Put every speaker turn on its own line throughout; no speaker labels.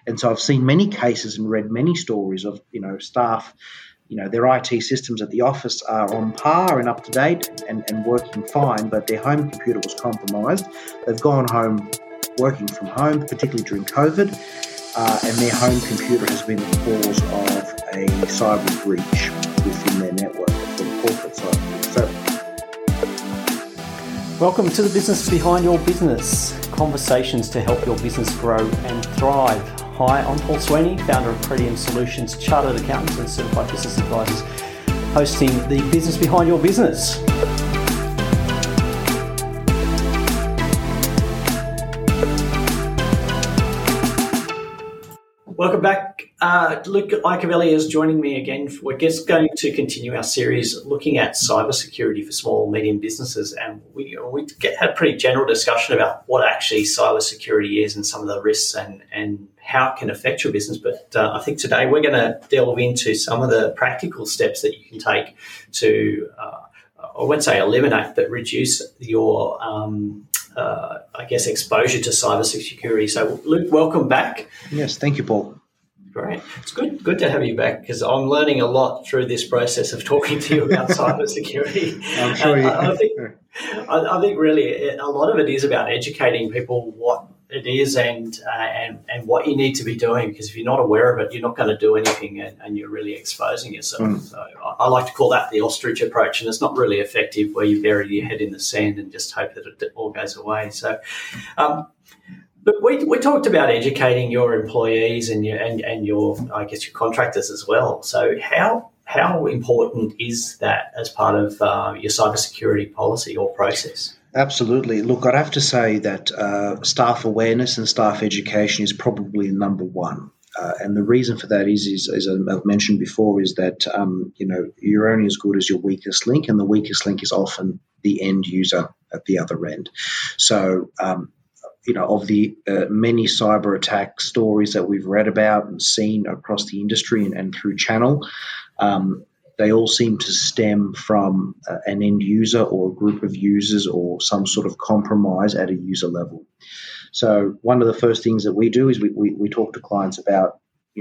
And so I've seen many cases and read many stories of, staff, their IT systems at the office are on par and up to date and working fine, but their home computer was compromised. They've gone home working from home, particularly during COVID, and their home computer has been the cause of a cyber breach within their network for the corporate side of things. So,
welcome to the Business Behind Your Business, conversations to help your business grow and thrive. Hi, I'm Paul Sweeney, founder of Pretium Solutions, Chartered Accountants and Certified Business Advisors, hosting the Business Behind Your Business. Welcome back. Luke Iacovelli is joining me again. We're just going to continue our series looking at cybersecurity for small and medium businesses, and we had a pretty general discussion about what actually cybersecurity is and some of the risks and how it can affect your business. But I think today we're going to delve into some of the practical steps that you can take to, I won't say eliminate, but reduce your exposure to cybersecurity. So, Luke, welcome back.
Yes, thank you, Paul.
Great. It's good to have you back because I'm learning a lot through this process of talking to you about cybersecurity.
I'm sure you
I think really a lot of it is about educating people what it is and what you need to be doing, because if you're not aware of it, you're not going to do anything and you're really exposing yourself. So I like to call that the ostrich approach, and it's not really effective where you bury your head in the sand and just hope that it all goes away. So but we talked about educating your employees and your contractors as well. So how important is that as part of your cybersecurity policy or process?
Absolutely. Look, I'd have to say that staff awareness and staff education is probably number one. And the reason for that is, as I've mentioned before, is that, you're only as good as your weakest link, and the weakest link is often the end user at the other end. So, of the many cyber attack stories that we've read about and seen across the industry and through Channel, they all seem to stem from an end user or a group of users or some sort of compromise at a user level. So one of the first things that we do is we talk to clients about,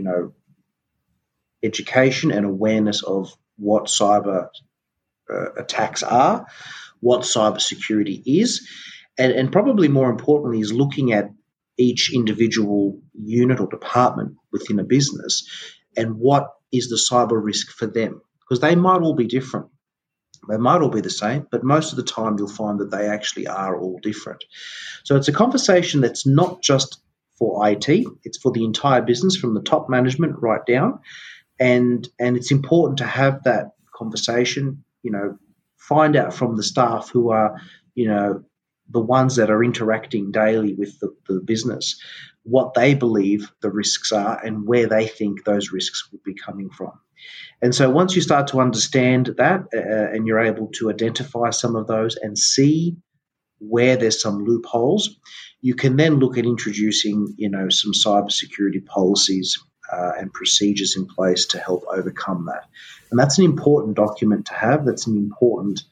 education and awareness of what cyber attacks are, what cybersecurity is, and probably more importantly is looking at each individual unit or department within a business and what is the cyber risk for them. Because they might all be different. They might all be the same, but most of the time you'll find that they actually are all different. So it's a conversation that's not just for IT, it's for the entire business from the top management right down. And it's important to have that conversation, find out from the staff who are, the ones that are interacting daily with the business, what they believe the risks are and where they think those risks would be coming from. And so once you start to understand that and you're able to identify some of those and see where there's some loopholes, you can then look at introducing, some cybersecurity policies and procedures in place to help overcome that. And that's an important document to have. That's an important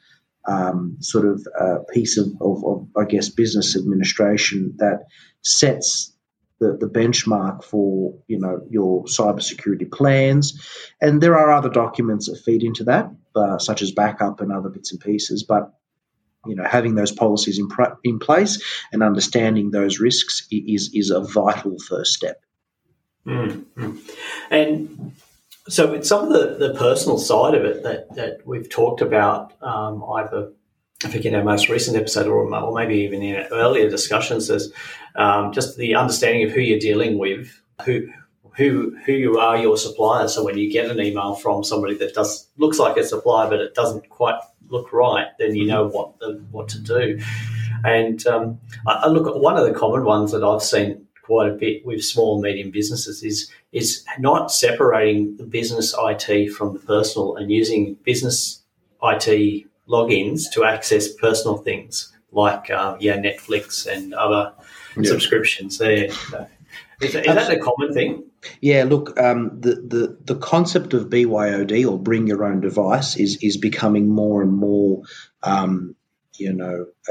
piece of business administration that sets the benchmark for, your cybersecurity plans. And there are other documents that feed into that, such as backup and other bits and pieces. But, having those policies in place and understanding those risks is a vital first step.
Mm-hmm. And so with some of the personal side of it that we've talked about, either I think in our most recent episode or maybe even in earlier discussions, is just the understanding of who you're dealing with, who you are, your supplier. So when you get an email from somebody that looks like a supplier but it doesn't quite look right, then you know what to do. And I look at one of the common ones that I've seen quite a bit with small and medium businesses is not separating the business IT from the personal and using business IT logins to access personal things like Netflix and other subscriptions there. So is that a common thing?
Yeah, look, the concept of BYOD or bring your own device is becoming more and more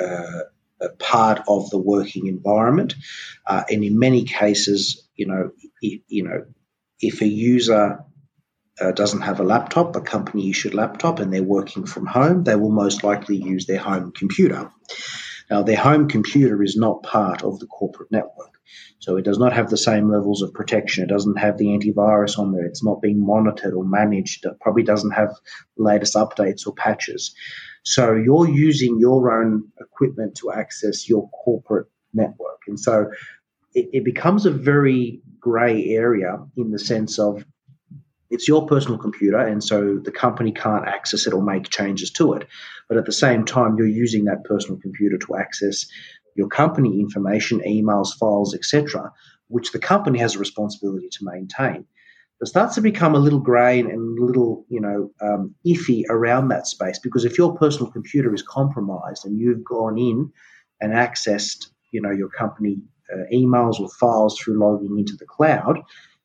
a part of the working environment. And in many cases, if a user doesn't have a laptop, a company-issued laptop, and they're working from home, they will most likely use their home computer. Now, their home computer is not part of the corporate network, so it does not have the same levels of protection. It doesn't have the antivirus on there. It's not being monitored or managed. It probably doesn't have the latest updates or patches. So you're using your own equipment to access your corporate network. And so it becomes a very grey area in the sense of it's your personal computer, and so the company can't access it or make changes to it. But at the same time, you're using that personal computer to access your company information, emails, files, etc., which the company has a responsibility to maintain. It starts to become a little grey and a little, iffy around that space, because if your personal computer is compromised and you've gone in and accessed, your company emails or files through logging into the cloud,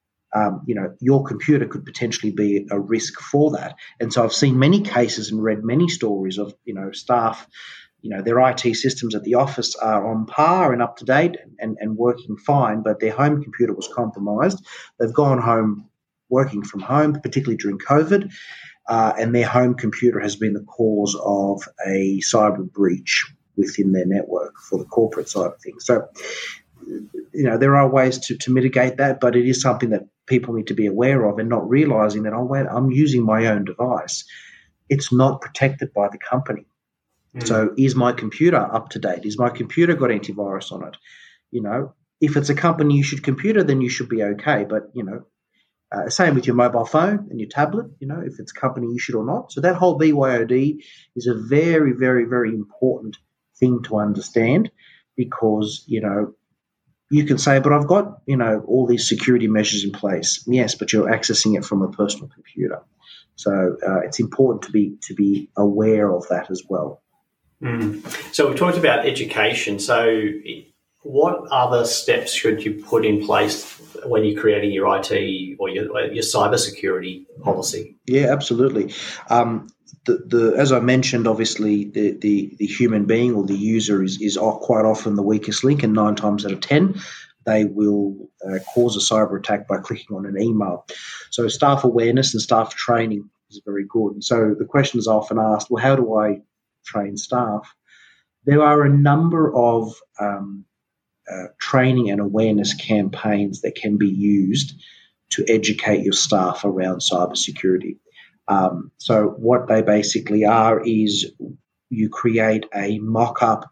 your computer could potentially be a risk for that. And so I've seen many cases and read many stories of, staff, their IT systems at the office are on par and up to date and working fine, but their home computer was compromised. They've gone home working from home, particularly during COVID, and their home computer has been the cause of a cyber breach within their network for the corporate side of things. So, there are ways to mitigate that, but it is something that people need to be aware of and not realizing that, I'm using my own device. It's not protected by the company. So is my computer up to date? Is my computer got antivirus on it? If it's a company-issued computer, then you should be okay. But, same with your mobile phone and your tablet, if it's company-issued or not. So that whole BYOD is a very, very, very important thing to understand, because, you can say, but I've got, all these security measures in place. Yes, but you're accessing it from a personal computer. So it's important to be aware of that as well.
So we talked about education. So what other steps should you put in place when you're creating your IT or your cybersecurity policy?
Yeah, absolutely. As I mentioned, obviously the human being or the user is quite often the weakest link, and 9 times out of 10 they will cause a cyber attack by clicking on an email. So staff awareness and staff training is very good. And so the question is often asked, well, how do I train staff? There are a number of training and awareness campaigns that can be used to educate your staff around cybersecurity. So what they basically are is you create a mock-up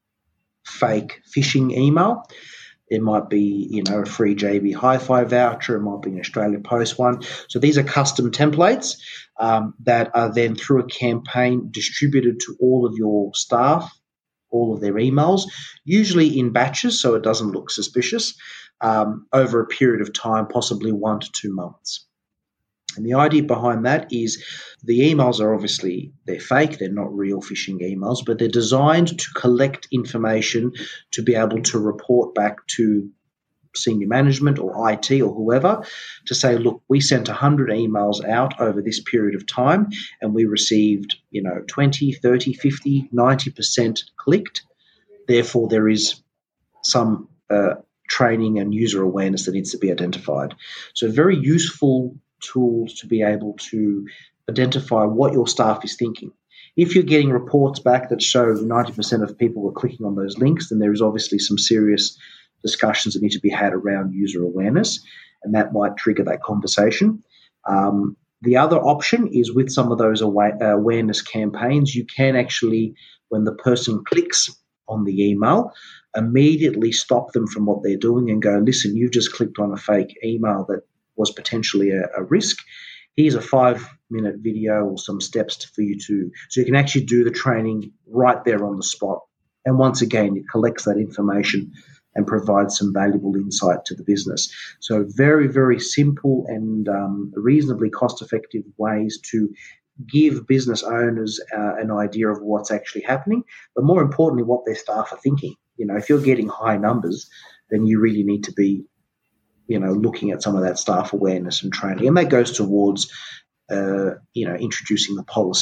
fake phishing email. It might be, a free JB Hi-Fi voucher. It might be an Australia Post one. So these are custom templates that are then through a campaign distributed to all of your staff, all of their emails, usually in batches so it doesn't look suspicious, over a period of time, possibly 1 to 2 months. And the idea behind that is the emails are obviously, they're fake, they're not real phishing emails, but they're designed to collect information to be able to report back to senior management or IT or whoever to say, look, we sent 100 emails out over this period of time and we received, 20, 30, 50, 90% clicked. Therefore, there is some training and user awareness that needs to be identified. So very useful tools to be able to identify what your staff is thinking. If you're getting reports back that show 90% of people were clicking on those links, then there is obviously some serious discussions that need to be had around user awareness, and that might trigger that conversation. The other option is with some of those awareness campaigns, you can actually, when the person clicks on the email, immediately stop them from what they're doing and go, listen, you've just clicked on a fake email that was potentially a risk. Here's a 5-minute video or some steps for you to, so you can actually do the training right there on the spot. And once again, it collects that information and provides some valuable insight to the business. So very, very simple and reasonably cost-effective ways to give business owners an idea of what's actually happening, but more importantly, what their staff are thinking. If you're getting high numbers, then you really need to be looking at some of that staff awareness and training. And that goes towards, introducing the policy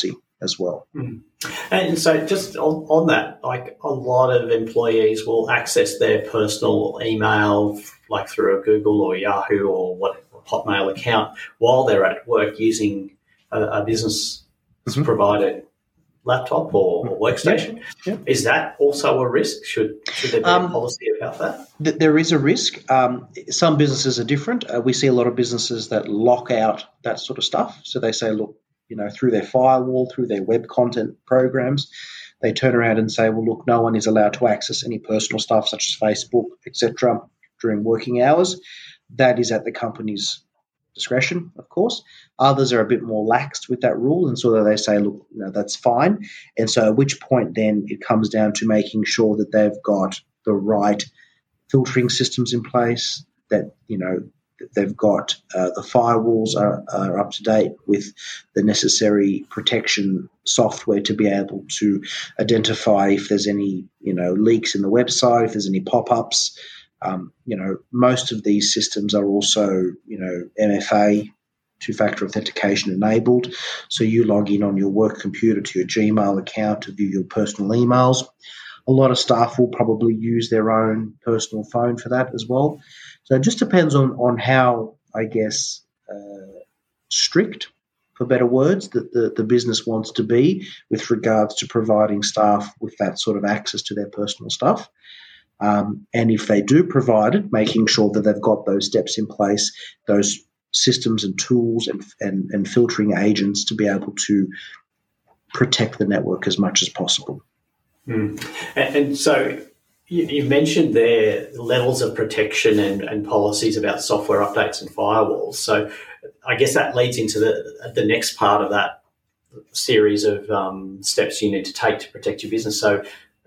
as well.
And so just on that, like a lot of employees will access their personal email, like through a Google or Yahoo or Hotmail account while they're at work using a business provided laptop or workstation.
Yep.
Is that also a risk? Should there be a policy about that?
There is a risk. Some businesses are different. We see a lot of businesses that lock out that sort of stuff. So they say, look, through their firewall, through their web content programs, they turn around and say, well, look, no one is allowed to access any personal stuff such as Facebook, etc., during working hours. That is at the company's discretion, of course. Others are a bit more laxed with that rule, and so they say, look, that's fine. And so at which point then it comes down to making sure that they've got the right filtering systems in place, that, they've got the firewalls are up to date with the necessary protection software to be able to identify if there's any, leaks in the website, if there's any pop-ups. Most of these systems are also, MFA, two-factor authentication enabled. So you log in on your work computer to your Gmail account to view your personal emails. A lot of staff will probably use their own personal phone for that as well. So it just depends on how, I guess, strict, for better words, that the business wants to be with regards to providing staff with that sort of access to their personal stuff. And if they do provide it, making sure that they've got those steps in place, those systems and tools and filtering agents to be able to protect the network as much as possible.
And so you mentioned there levels of protection and policies about software updates and firewalls. So I guess that leads into the next part of that series of steps you need to take to protect your business. So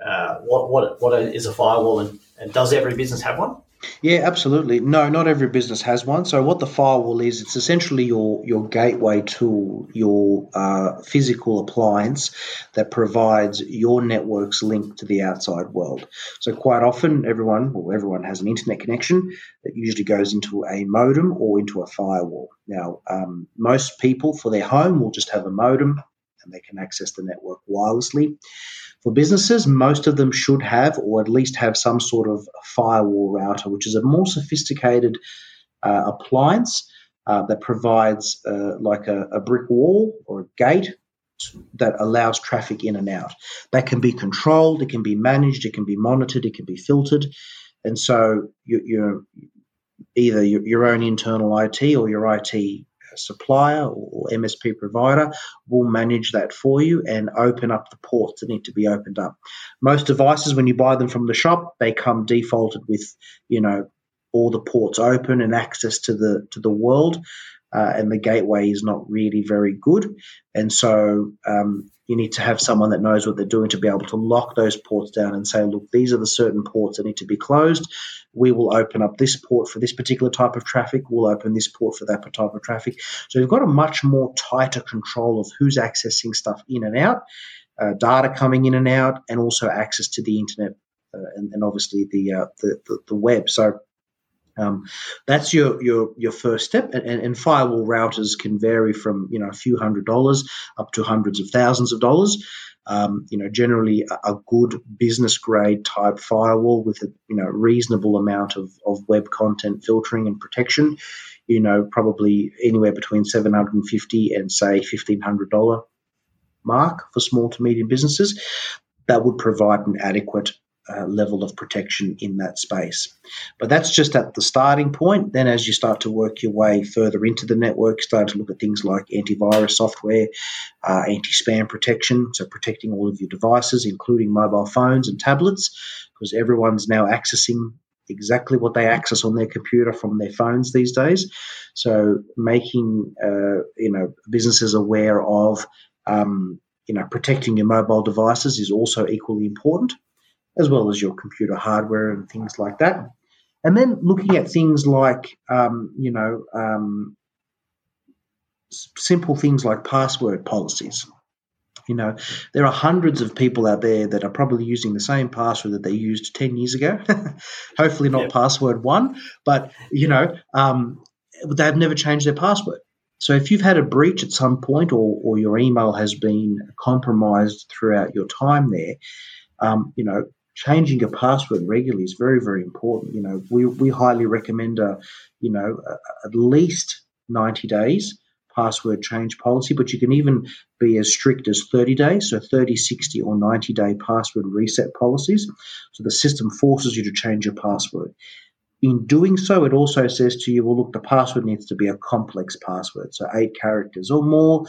what is a firewall, and does every business have one?
Yeah, absolutely. No, not every business has one. So what the firewall is, it's essentially your gateway tool, your physical appliance that provides your network's link to the outside world. So quite often everyone has an internet connection that usually goes into a modem or into a firewall. Now, most people for their home will just have a modem and they can access the network wirelessly. For businesses, most of them should have, or at least have, some sort of firewall router, which is a more sophisticated appliance that provides like a brick wall or a gate that allows traffic in and out. That can be controlled, it can be managed, it can be monitored, it can be filtered. And so you're either your own internal IT or your IT supplier or MSP provider will manage that for you and open up the ports that need to be opened up. Most devices, when you buy them from the shop, they come defaulted with, all the ports open and access to the world, and the gateway is not really very good. And so you need to have someone that knows what they're doing to be able to lock those ports down and say, look, these are the certain ports that need to be closed. We will open up this port for this particular type of traffic. We'll open this port for that type of traffic. So you've got a much more tighter control of who's accessing stuff in and out, data coming in and out, and also access to the internet and obviously the web. So that's your first step, and firewall routers can vary from a few $100s up to hundreds of thousands of dollars. Generally a good business grade type firewall with a reasonable amount of web content filtering and protection, probably anywhere between $750 and say $1,500 mark for small to medium businesses. That would provide an adequate level of protection in that space. But that's just at the starting point. Then as you start to work your way further into the network, start to look at things like antivirus software, anti-spam protection, so protecting all of your devices, including mobile phones and tablets, because everyone's now accessing exactly what they access on their computer from their phones these days. So making businesses aware of protecting your mobile devices is also equally important, as well as your computer hardware and things like that. And then looking at things like, simple things like password policies. There are hundreds of people out there that are probably using the same password that they used 10 years ago. Hopefully not password one, but, they've never changed their password. So if you've had a breach at some point, or your email has been compromised throughout your time there, changing your password regularly is very, very important. We highly recommend at least 90 days password change policy, but you can even be as strict as 30 days, so 30, 60, or 90-day password reset policies. So the system forces you to change your password. In doing so, it also says to you, well, look, the password needs to be a complex password, so 8 characters or more,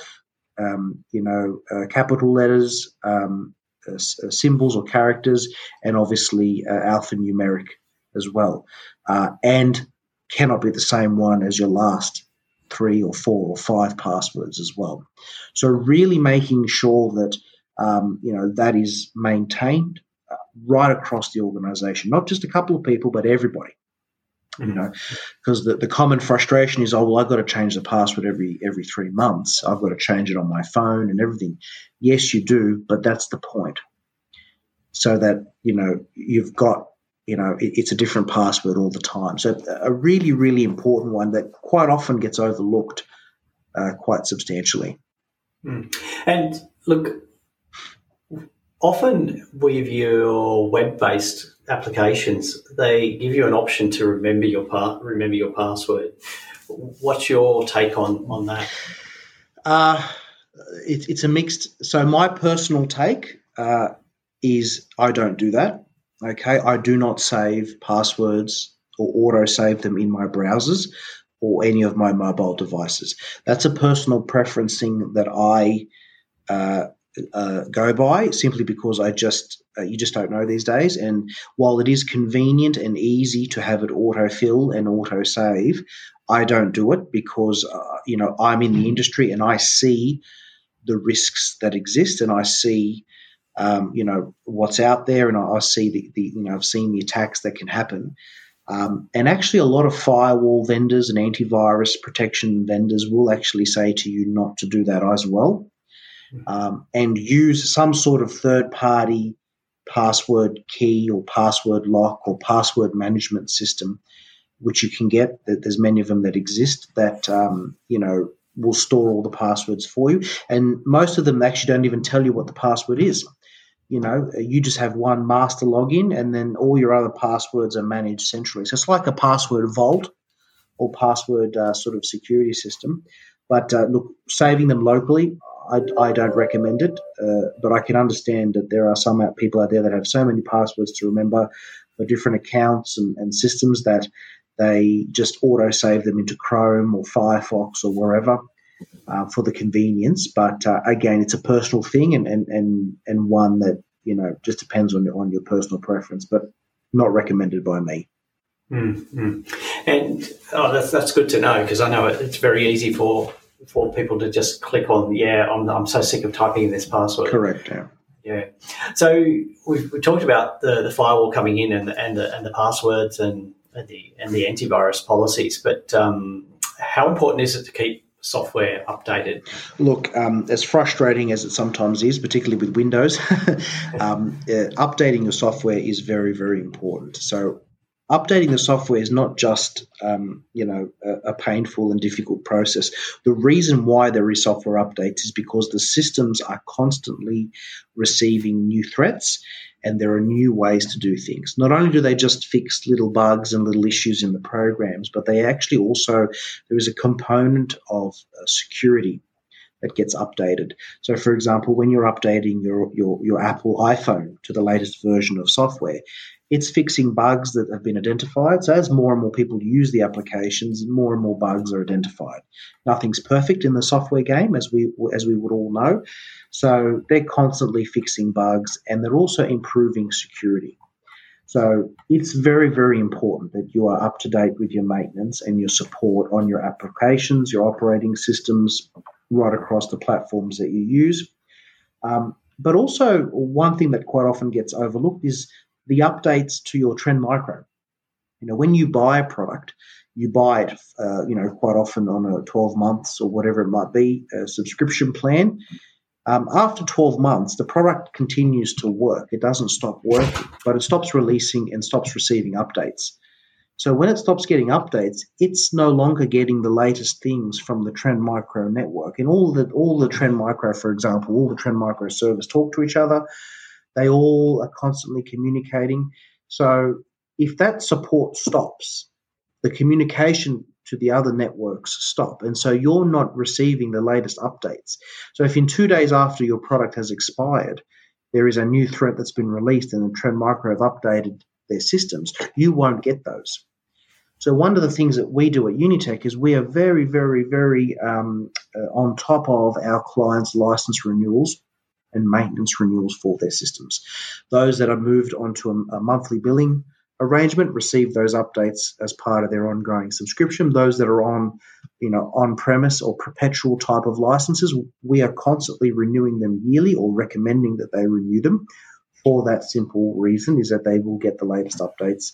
capital letters, symbols or characters, and obviously alphanumeric as well, and cannot be the same one as your last 3 or 4 or 5 passwords as well. So really making sure that that is maintained right across the organization, not just a couple of people, but everybody. Because the common frustration is, I've got to change the password every 3 months. I've got to change it on my phone and everything. Yes, you do, but that's the point. So that, you've got, it's a different password all the time. So a really, really important one that quite often gets overlooked quite substantially.
And look, often with your web-based applications, they give you an option to remember your password. What's your take on that?
It's a mixed. So my personal take is I don't do that. Okay, I do not save passwords or auto save them in my browsers or any of my mobile devices. That's a personal preference thing that I go by, simply because you just don't know these days. And while it is convenient and easy to have it autofill and auto save, I don't do it because I'm in the industry and I see the risks that exist, and I see what's out there, and I see I've seen the attacks that can happen. And actually, a lot of firewall vendors and antivirus protection vendors will actually say to you not to do that as well, and use some sort of third-party password key or password lock or password management system, which you can get. There's many of them that exist that will store all the passwords for you, and most of them actually don't even tell you what the password is. You just have one master login, and then all your other passwords are managed centrally. So it's like a password vault or password sort of security system. But look, saving them locally, I don't recommend it. But I can understand that there are some people out there that have so many passwords to remember for different accounts and systems that they just auto save them into Chrome or Firefox or wherever. For the convenience, but again, it's a personal thing and one that just depends on your personal preference, but not recommended by me.
Mm-hmm. And that's good to know, because I know it's very easy for people to just click on I'm so sick of typing in this password.
Correct.
Yeah. So we talked about the firewall coming in and the passwords and the antivirus policies, but how important is it to keep software updated?
Look, as frustrating as it sometimes is, particularly with Windows, updating your software is very, very important. So updating the software is not just a painful and difficult process. The reason why there is software updates is because the systems are constantly receiving new threats, and there are new ways to do things. Not only do they just fix little bugs and little issues in the programs, but they actually also, there is a component of security that gets updated. So, for example, when you're updating your Apple iPhone to the latest version of software, it's fixing bugs that have been identified. So as more and more people use the applications, more and more bugs are identified. Nothing's perfect in the software game, as we would all know. So they're constantly fixing bugs, and they're also improving security. So it's very, very important that you are up to date with your maintenance and your support on your applications, your operating systems, right across the platforms that you use. But also, one thing that quite often gets overlooked is the updates to your Trend Micro. When you buy a product, you buy it, quite often on a 12 months or whatever it might be, a subscription plan. After 12 months, the product continues to work. It doesn't stop working, but it stops releasing and stops receiving updates. So when it stops getting updates, it's no longer getting the latest things from the Trend Micro network. And all the Trend Micro, for example, all the Trend Micro servers talk to each other. They all are constantly communicating. So if that support stops, the communication to the other networks stop. And so you're not receiving the latest updates. So if in 2 days after your product has expired, there is a new threat that's been released and the Trend Micro have updated their systems, you won't get those. So one of the things that we do at Unitech is we are very, very, very on top of our clients' license renewals and maintenance renewals for their systems. Those that are moved onto a monthly billing arrangement receive those updates as part of their ongoing subscription. Those that are on-premise or perpetual type of licenses, we are constantly renewing them yearly or recommending that they renew them for that simple reason is that they will get the latest updates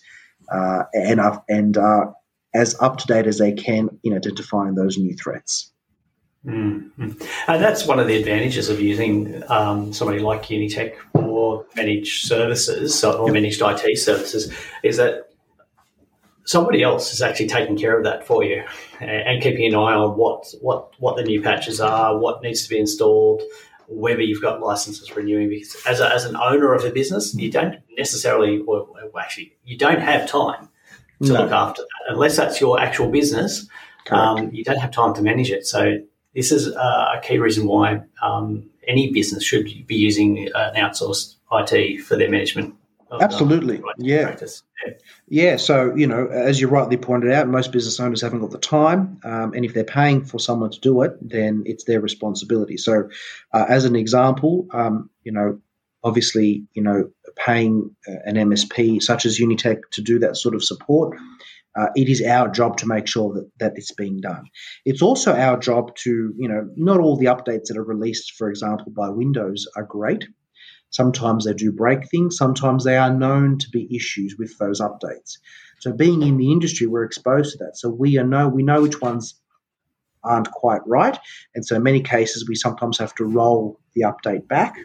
and are as up to date as they can in identifying those new threats.
Mm-hmm. And that's one of the advantages of using somebody like Unitech for managed services or managed IT services is that somebody else is actually taking care of that for you and keeping an eye on what the new patches are, what needs to be installed, whether you've got licenses renewing. Because as an owner of a business, you don't necessarily, or actually, you don't have time to look after that unless that's your actual business. You don't have time to manage it. So this is a key reason why any business should be using an outsourced IT for their management.
Absolutely,
practice.
Yeah. So, as you rightly pointed out, most business owners haven't got the time, and if they're paying for someone to do it, then it's their responsibility. So, as an example, obviously, paying an MSP such as Unitech to do that sort of support, it is our job to make sure that it's being done. It's also our job to, not all the updates that are released, for example, by Windows are great. Sometimes they do break things. Sometimes they are known to be issues with those updates. So being in the industry, we're exposed to that. So we know which ones aren't quite right. And so in many cases, we sometimes have to roll the update back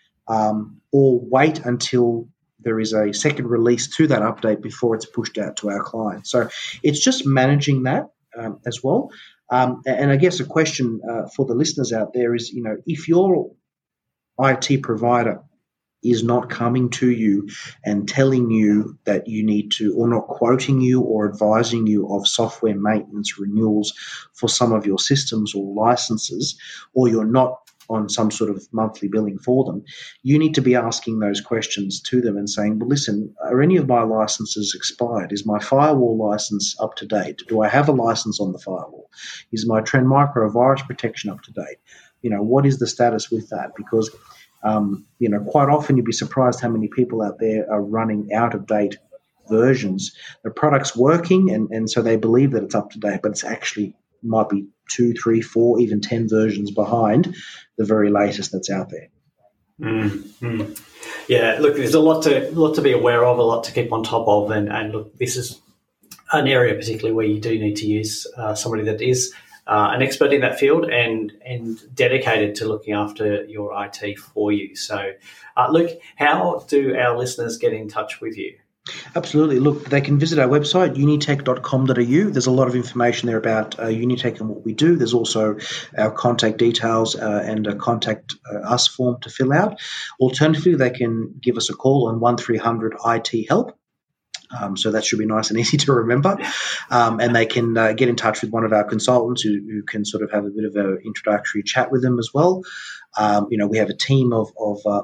or wait until there is a second release to that update before it's pushed out to our clients. So it's just managing that as well. And I guess a question for the listeners out there is, if your IT provider is not coming to you and telling you that you need to, or not quoting you or advising you of software maintenance renewals for some of your systems or licenses, or you're not on some sort of monthly billing for them, you need to be asking those questions to them and saying, well, listen, are any of my licenses expired? Is my firewall license up to date? Do I have a license on the firewall? Is my Trend Micro virus protection up to date? What is the status with that? Because quite often you'd be surprised how many people out there are running out-of-date versions. The product's working, and so they believe that it's up to date, but it's actually might be 2, 3, 4, even 10 versions behind the very latest that's out there.
Mm-hmm. Yeah, look, there's a lot to be aware of, a lot to keep on top of, and look, this is an area particularly where you do need to use somebody that is an expert in that field and dedicated to looking after your IT for you. So, Luke, how do our listeners get in touch with you?
Absolutely. Look, they can visit our website, unitech.com.au. There's a lot of information there about Unitech and what we do. There's also our contact details and a contact us form to fill out. Alternatively, they can give us a call on 1300 IT help. So that should be nice and easy to remember. And they can get in touch with one of our consultants who can sort of have a bit of an introductory chat with them as well. We have a team of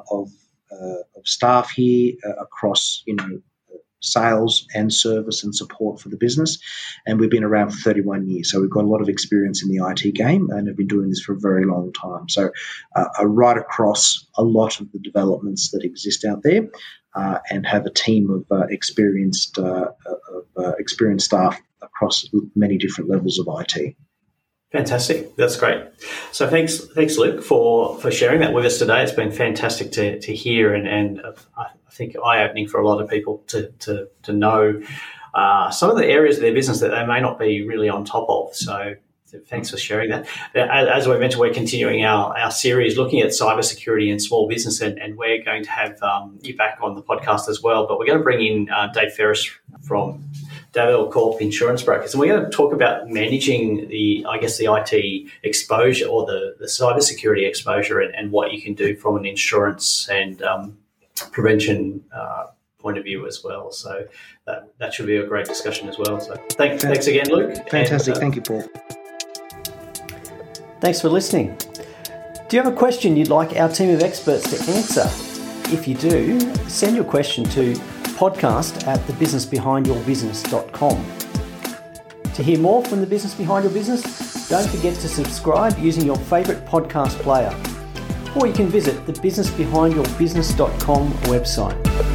staff here across, sales and service and support for the business. And we've been around for 31 years. So we've got a lot of experience in the IT game and have been doing this for a very long time. So right across a lot of the developments that exist out there and have a team of experienced staff across many different levels of IT.
Fantastic. That's great. So thanks, Luke, for sharing that with us today. It's been fantastic to hear and I think eye-opening for a lot of people to know some of the areas of their business that they may not be really on top of. So thanks for sharing that. As we mentioned, we're continuing our series looking at cybersecurity and small business, and we're going to have you back on the podcast as well. But we're going to bring in Dave Ferris from Davil Corp Insurance Brokers, and we're going to talk about managing the IT exposure or the cybersecurity exposure and what you can do from an insurance and prevention point of view as well. So that should be a great discussion as well. So thanks again, Luke.
Fantastic. Thank you, Paul.
Thanks for listening. Do you have a question you'd like our team of experts to answer? If you do, send your question to podcast@thebusinessbehindyourbusiness.com. To hear more from The Business Behind Your Business, don't forget to subscribe using your favourite podcast player. Or you can visit the businessbehindyourbusiness.com website.